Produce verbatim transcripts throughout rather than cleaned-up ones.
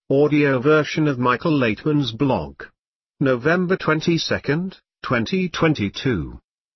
audio version of Michael Laitman's blog. November twenty-second, twenty twenty-two.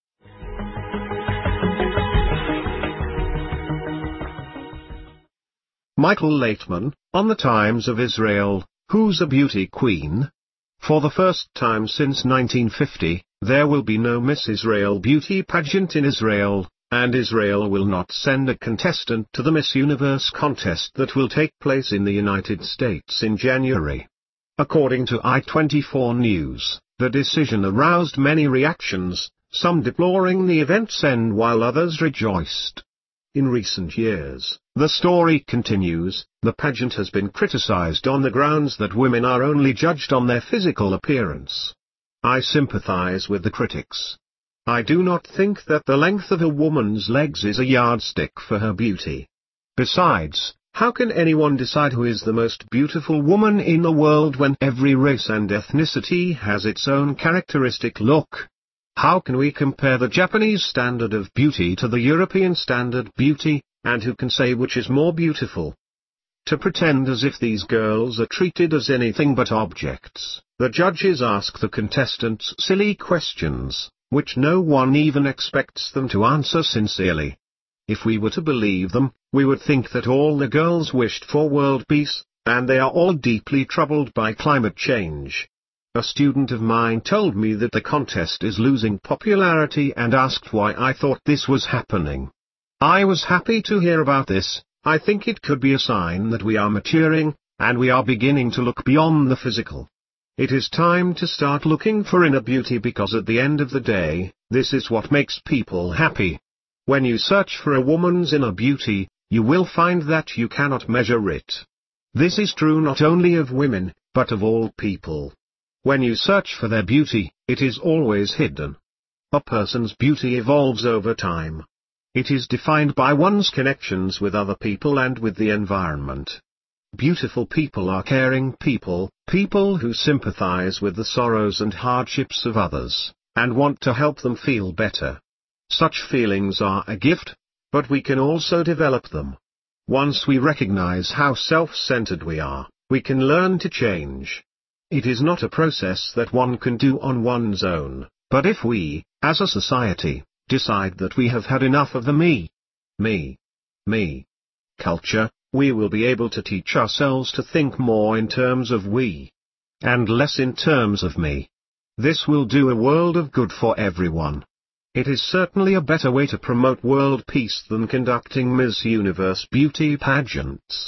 Michael Laitman, on the Times of Israel, who's a beauty queen? For the first time since nineteen fifty, there will be no Miss Israel beauty pageant in Israel, and Israel will not send a contestant to the Miss Universe contest that will take place in the United States in January. According to i twenty-four News, the decision aroused many reactions, some deploring the event's end while others rejoiced. In recent years, the story continues, the pageant has been criticized on the grounds that women are only judged on their physical appearance. I sympathize with the critics. I do not think that the length of a woman's legs is a yardstick for her beauty. Besides, how can anyone decide who is the most beautiful woman in the world when every race and ethnicity has its own characteristic look? How can we compare the Japanese standard of beauty to the European standard beauty, and who can say which is more beautiful? To pretend as if these girls are treated as anything but objects, the judges ask the contestants silly questions, which no one even expects them to answer sincerely. If we were to believe them, we would think that all the girls wished for world peace, and they are all deeply troubled by climate change. A student of mine told me that the contest is losing popularity and asked why I thought this was happening. I was happy to hear about this. I think it could be a sign that we are maturing, and we are beginning to look beyond the physical. It is time to start looking for inner beauty, because at the end of the day, this is what makes people happy. When you search for a woman's inner beauty, you will find that you cannot measure it. This is true not only of women, but of all people. When you search for their beauty, it is always hidden. A person's beauty evolves over time. It is defined by one's connections with other people and with the environment. Beautiful people are caring people, people who sympathize with the sorrows and hardships of others, and want to help them feel better. Such feelings are a gift, but we can also develop them. Once we recognize how self-centered we are, we can learn to change. It is not a process that one can do on one's own, but if we, as a society, decide that we have had enough of the me, me, me culture, we will be able to teach ourselves to think more in terms of we, and less in terms of me. This will do a world of good for everyone. It is certainly a better way to promote world peace than conducting Miss Universe beauty pageants.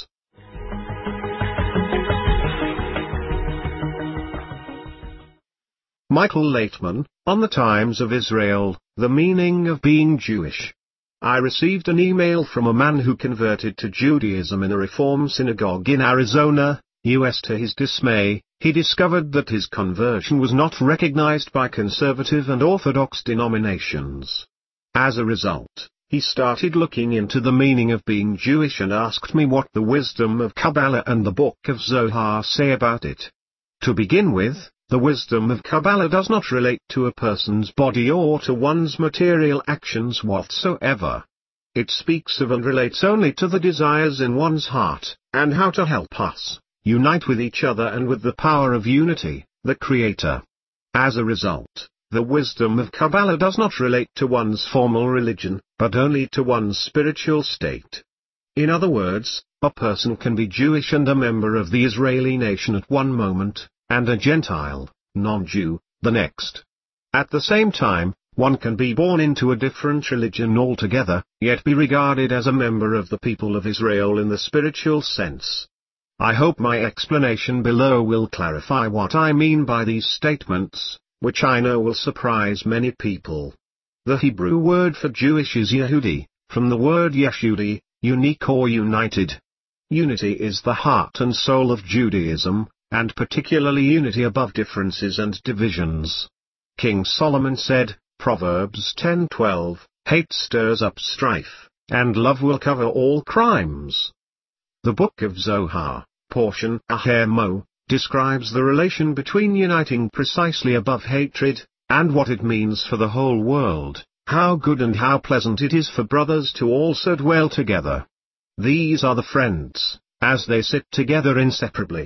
Michael Laitman, on the Times of Israel, the meaning of being Jewish. I received an email from a man who converted to Judaism in a Reform synagogue in Arizona, U S To his dismay, he discovered that his conversion was not recognized by conservative and orthodox denominations. As a result, he started looking into the meaning of being Jewish and asked me what the wisdom of Kabbalah and the Book of Zohar say about it. To begin with, the wisdom of Kabbalah does not relate to a person's body or to one's material actions whatsoever. It speaks of and relates only to the desires in one's heart, and how to help us unite with each other and with the power of unity, the Creator. As a result, the wisdom of Kabbalah does not relate to one's formal religion, but only to one's spiritual state. In other words, a person can be Jewish and a member of the Israeli nation at one moment, and a Gentile, non-Jew, the next. At the same time, one can be born into a different religion altogether, yet be regarded as a member of the people of Israel in the spiritual sense. I hope my explanation below will clarify what I mean by these statements, which I know will surprise many people. The Hebrew word for Jewish is Yehudi, from the word Yeshudi, unique or united. Unity is the heart and soul of Judaism, and particularly unity above differences and divisions. King Solomon said, Proverbs ten twelve, hate stirs up strife, and love will cover all crimes. The Book of Zohar, portion Aher Mo, describes the relation between uniting precisely above hatred, and what it means for the whole world, how good and how pleasant it is for brothers to also dwell together. These are the friends, as they sit together inseparably.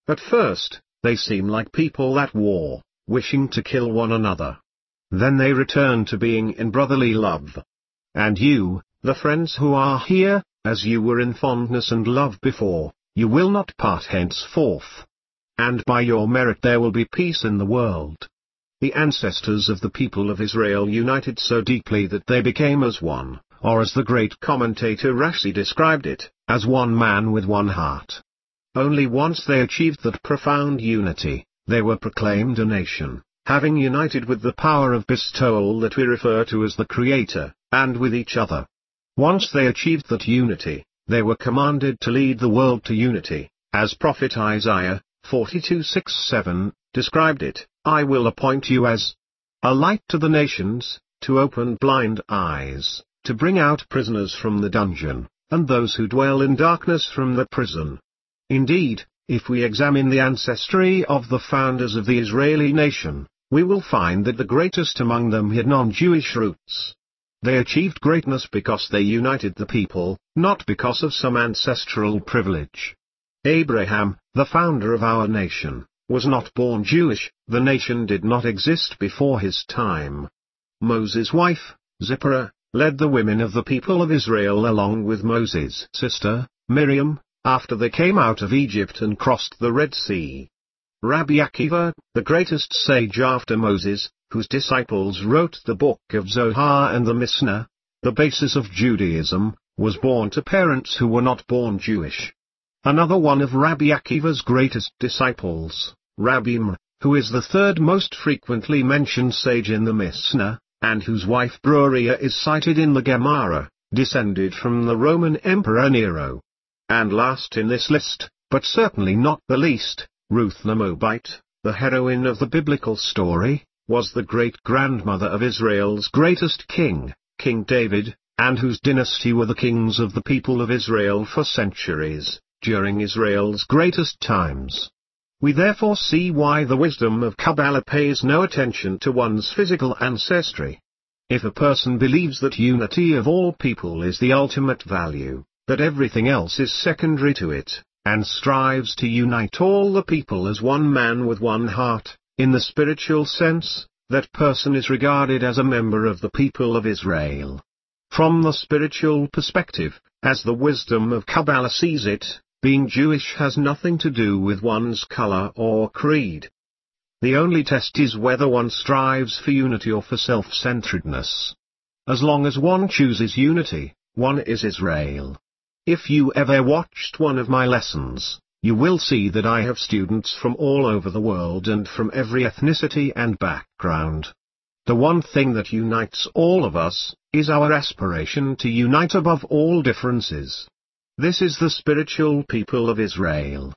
At first, they seem like people at war, wishing to kill one another. Then they return to being in brotherly love. And you, the friends who are here, as you were in fondness and love before, you will not part henceforth. And by your merit there will be peace in the world. The ancestors of the people of Israel united so deeply that they became as one, or as the great commentator Rashi described it, as one man with one heart. Only once they achieved that profound unity, they were proclaimed a nation, having united with the power of bestowal that we refer to as the Creator, and with each other. Once they achieved that unity, they were commanded to lead the world to unity, as Prophet Isaiah, forty-two six seven, described it, I will appoint you as a light to the nations, to open blind eyes, to bring out prisoners from the dungeon, and those who dwell in darkness from the prison. Indeed, if we examine the ancestry of the founders of the Israeli nation, we will find that the greatest among them had non-Jewish roots. They achieved greatness because they united the people, not because of some ancestral privilege. Abraham, the founder of our nation, was not born Jewish, the nation did not exist before his time. Moses' wife, Zipporah, led the women of the people of Israel along with Moses' sister, Miriam, after they came out of Egypt and crossed the Red Sea. Rabbi Akiva, the greatest sage after Moses, whose disciples wrote the book of Zohar and the Mishnah, the basis of Judaism, was born to parents who were not born Jewish. Another one of Rabbi Akiva's greatest disciples, Rabbi Meir, who is the third most frequently mentioned sage in the Mishnah, and whose wife Bruriah is cited in the Gemara, descended from the Roman Emperor Nero. And last in this list, but certainly not the least, Ruth the Moabite, the heroine of the biblical story, was the great-grandmother of Israel's greatest king, King David, and whose dynasty were the kings of the people of Israel for centuries, during Israel's greatest times. We therefore see why the wisdom of Kabbalah pays no attention to one's physical ancestry. If a person believes that unity of all people is the ultimate value, that everything else is secondary to it, and strives to unite all the people as one man with one heart, in the spiritual sense, that person is regarded as a member of the people of Israel. From the spiritual perspective, as the wisdom of Kabbalah sees it, being Jewish has nothing to do with one's color or creed. The only test is whether one strives for unity or for self-centeredness. As long as one chooses unity, one is Israel. If you ever watched one of my lessons, you will see that I have students from all over the world and from every ethnicity and background. The one thing that unites all of us, is our aspiration to unite above all differences. This is the spiritual people of Israel.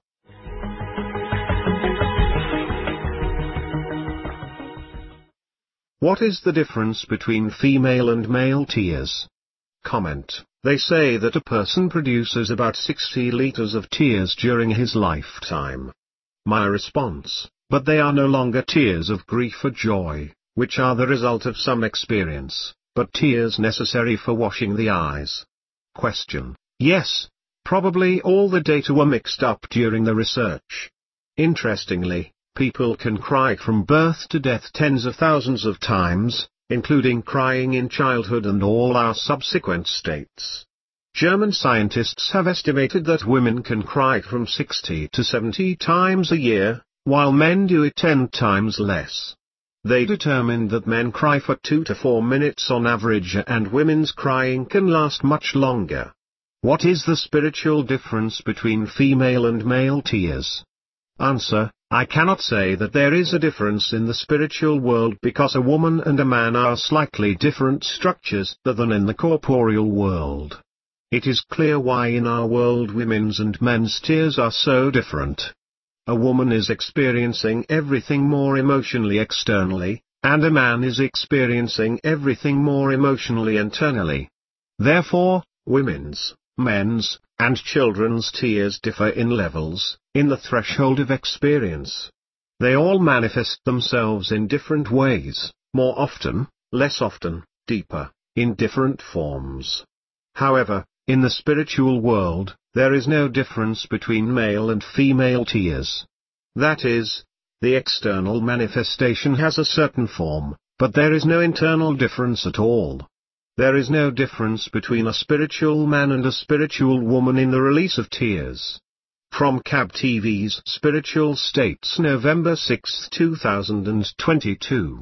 What is the difference between female and male tears? Comment. They say that a person produces about sixty liters of tears during his lifetime. My response, but they are no longer tears of grief or joy, which are the result of some experience, but tears necessary for washing the eyes. Question. Yes, probably all the data were mixed up during the research. Interestingly, people can cry from birth to death tens of thousands of times, including crying in childhood and all our subsequent states. German scientists have estimated that women can cry from sixty to seventy times a year, while men do it ten times less. They determined that men cry for two to four minutes on average and women's crying can last much longer. What is the spiritual difference between female and male tears? Answer. I cannot say that there is a difference in the spiritual world because a woman and a man are slightly different structures than in the corporeal world. It is clear why in our world women's and men's tears are so different. A woman is experiencing everything more emotionally externally, and a man is experiencing everything more emotionally internally. Therefore, women's, men's, and children's tears differ in levels, in the threshold of experience. They all manifest themselves in different ways, more often, less often, deeper, in different forms. However, in the spiritual world, there is no difference between male and female tears. That is, the external manifestation has a certain form, but there is no internal difference at all. There is no difference between a spiritual man and a spiritual woman in the release of tears. From C A B T V's Spiritual States, November sixth two thousand twenty-two.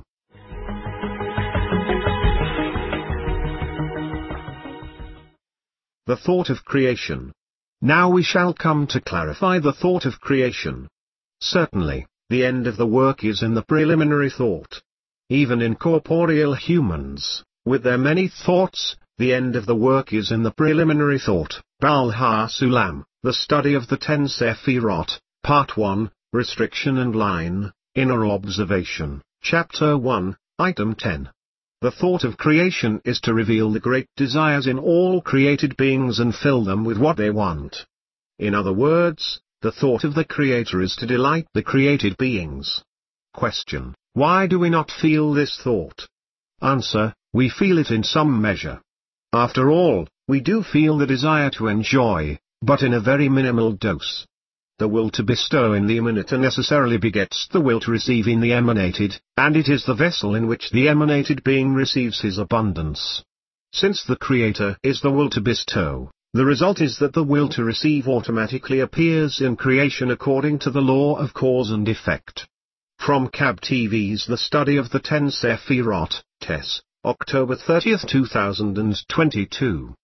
The thought of creation. Now we shall come to clarify the thought of creation. Certainly, the end of the work is in the preliminary thought. Even in corporeal humans, with their many thoughts, the end of the work is in the preliminary thought. Baal HaSulam, the study of the ten Sephirot, Part one, Restriction and Line, Inner Observation, Chapter one, Item ten. The thought of creation is to reveal the great desires in all created beings and fill them with what they want. In other words, the thought of the Creator is to delight the created beings. Question: why do we not feel this thought? Answer: we feel it in some measure. After all, we do feel the desire to enjoy, but in a very minimal dose. The will to bestow in the emanator necessarily begets the will to receive in the emanated, and it is the vessel in which the emanated being receives his abundance. Since the Creator is the will to bestow, the result is that the will to receive automatically appears in creation according to the law of cause and effect. From C A B T V's The Study of the Ten Sephirot, Tess, October thirtieth two thousand twenty-two.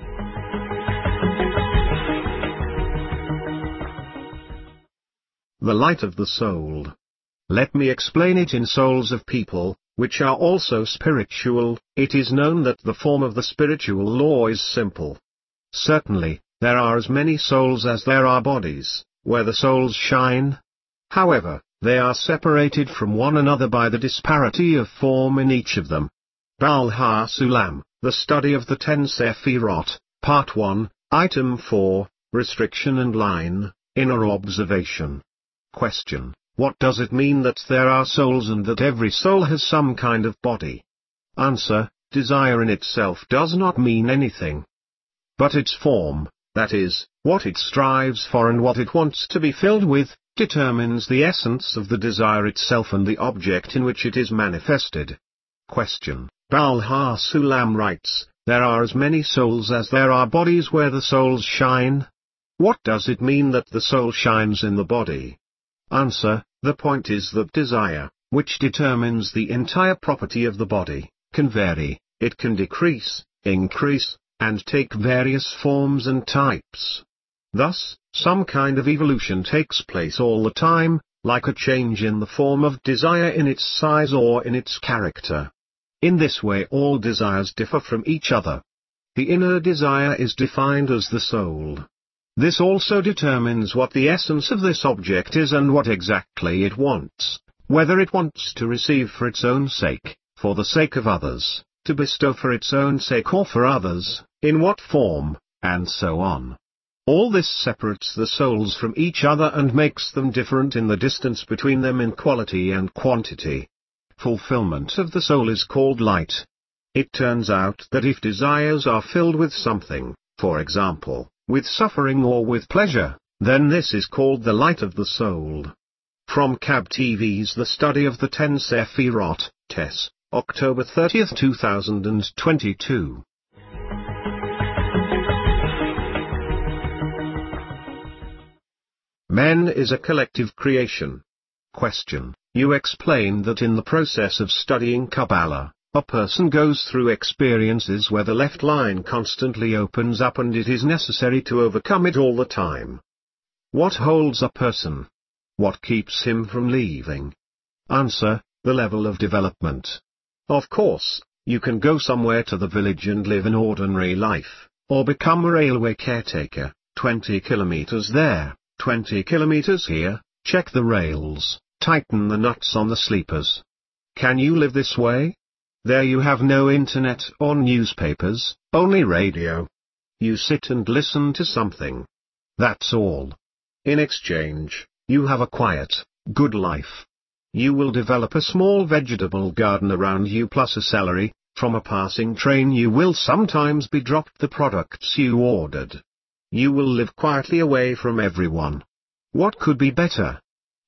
The light of the soul. Let me explain it in souls of people, which are also spiritual. It is known that the form of the spiritual law is simple. Certainly, there are as many souls as there are bodies, where the souls shine. However, they are separated from one another by the disparity of form in each of them. Baal HaSulam, the study of the ten Sephirot, Part one, Item four, Restriction and Line, Inner Observation. Question: what does it mean that there are souls and that every soul has some kind of body? Answer: desire in itself does not mean anything. But its form, that is, what it strives for and what it wants to be filled with, determines the essence of the desire itself and the object in which it is manifested. Question: Baal HaSulam writes, there are as many souls as there are bodies where the souls shine. What does it mean that the soul shines in the body? Answer: the point is that desire, which determines the entire property of the body, can vary. It can decrease, increase, and take various forms and types. Thus, some kind of evolution takes place all the time, like a change in the form of desire in its size or in its character. In this way all desires differ from each other. The inner desire is defined as the soul. This also determines what the essence of this object is and what exactly it wants, whether it wants to receive for its own sake, for the sake of others, to bestow for its own sake or for others, in what form, and so on. All this separates the souls from each other and makes them different in the distance between them in quality and quantity. Fulfillment of the soul is called light. It turns out that if desires are filled with something, for example, with suffering or with pleasure, then this is called the light of the soul. From C A B T V's The Study of the Ten Sephirot, Tess, October thirtieth two thousand twenty-two. Men is a collective creation. Question: you explained that in the process of studying Kabbalah, a person goes through experiences where the left line constantly opens up and it is necessary to overcome it all the time. What holds a person? What keeps him from leaving? Answer: the level of development. Of course, you can go somewhere to the village and live an ordinary life, or become a railway caretaker, twenty kilometers there, twenty kilometers here, check the rails, tighten the nuts on the sleepers. Can you live this way? There you have no internet or newspapers, only radio. You sit and listen to something. That's all. In exchange, you have a quiet, good life. You will develop a small vegetable garden around you plus a salary. From a passing train you will sometimes be dropped the products you ordered. You will live quietly away from everyone. What could be better?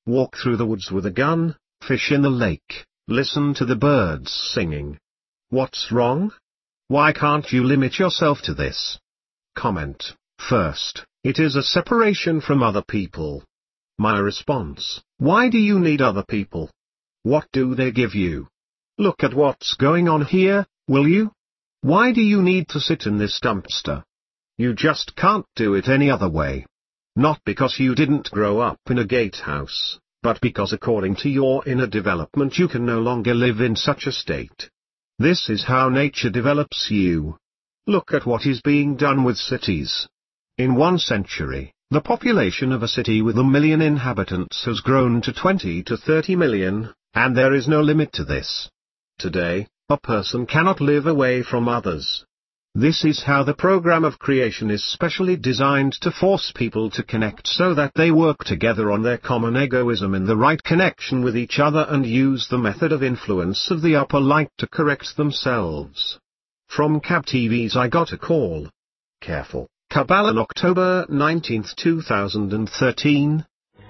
walk through the woods with a gun, fish in the lake, listen to the birds singing. What's wrong? Why can't you limit yourself to this? Comment. First, it is a separation from other people. My response: why do you need other people? What do they give you? Look at what's going on here, will you? Why do you need to sit in this dumpster? You just can't do it any other way. Not because you didn't grow up in a gatehouse, but because according to your inner development you can no longer live in such a state. This is how nature develops you. Look at what is being done with cities. In one century, the population of a city with a million inhabitants has grown to twenty to thirty million, and there is no limit to this. Today, a person cannot live away from others. This is how the program of creation is specially designed to force people to connect so that they work together on their common egoism in the right connection with each other and use the method of influence of the upper light to correct themselves. From C A B T V's I Got a Call. Careful, Kabbalah, October nineteenth two thousand thirteen.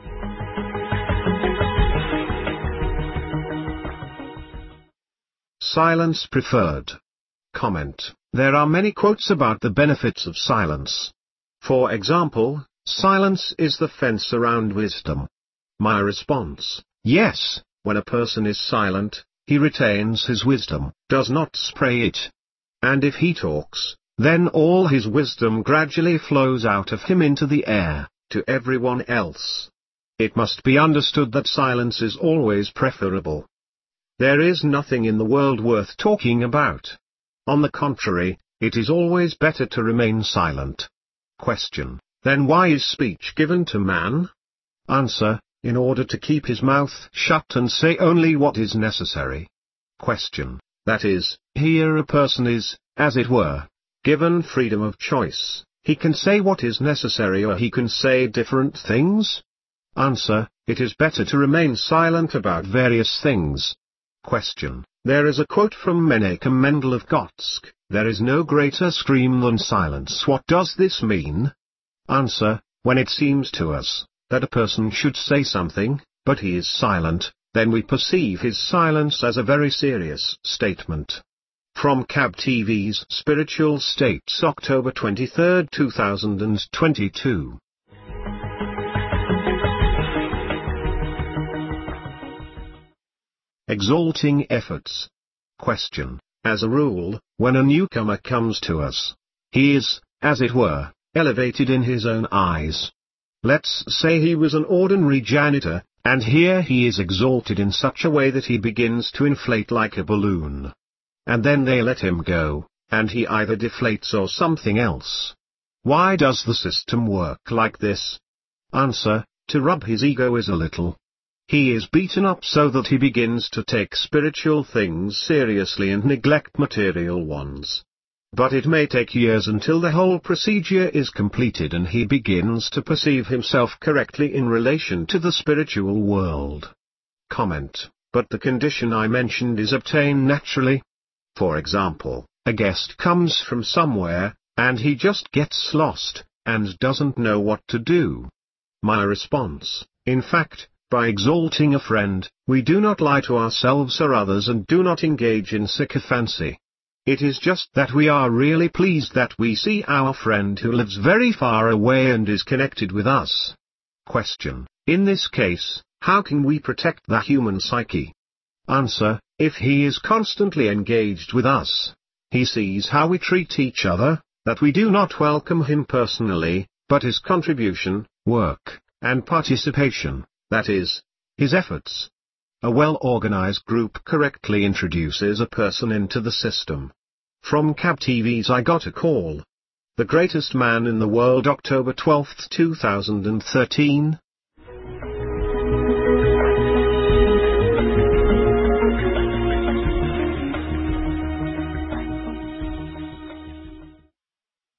Silence preferred. Comment. There are many quotes about the benefits of silence. For example, silence is the fence around wisdom. My response: yes, when a person is silent, he retains his wisdom, does not spray it. And if he talks, then all his wisdom gradually flows out of him into the air, to everyone else. It must be understood that silence is always preferable. There is nothing in the world worth talking about. On the contrary, it is always better to remain silent. Question. Then why is speech given to man? Answer. In order to keep his mouth shut and say only what is necessary. Question. That is, here a person is, as it were, given freedom of choice. He can say what is necessary or he can say different things? Answer. It is better to remain silent about various things. Question. There is a quote from Menachem Mendel of Gotsk, there is no greater scream than silence. What does this mean? Answer. When it seems to us that a person should say something, but he is silent, then we perceive his silence as a very serious statement. From C A B T V's Spiritual States, October twenty-third two thousand twenty-two. Exalting efforts. Question. As a rule, when a newcomer comes to us, he is, as it were, elevated in his own eyes. Let's say he was an ordinary janitor, and here he is exalted in such a way that he begins to inflate like a balloon. And then they let him go, and he either deflates or something else. Why does the system work like this? Answer. To rub his egos a little. He is beaten up so that he begins to take spiritual things seriously and neglect material ones. But it may take years until the whole procedure is completed and he begins to perceive himself correctly in relation to the spiritual world. Comment. But the condition I mentioned is obtained naturally. For example, a guest comes from somewhere, and he just gets lost, and doesn't know what to do. My response. In fact, by exalting a friend, we do not lie to ourselves or others and do not engage in sycophancy. It is just that we are really pleased that we see our friend who lives very far away and is connected with us. Question. In this case, how can we protect the human psyche? Answer. If he is constantly engaged with us, he sees how we treat each other, that we do not welcome him personally, but his contribution, work, and participation. That is, his efforts. A well-organized group correctly introduces a person into the system. From C A B T V's I Got a Call. The Greatest Man in the World, October twelfth two thousand thirteen.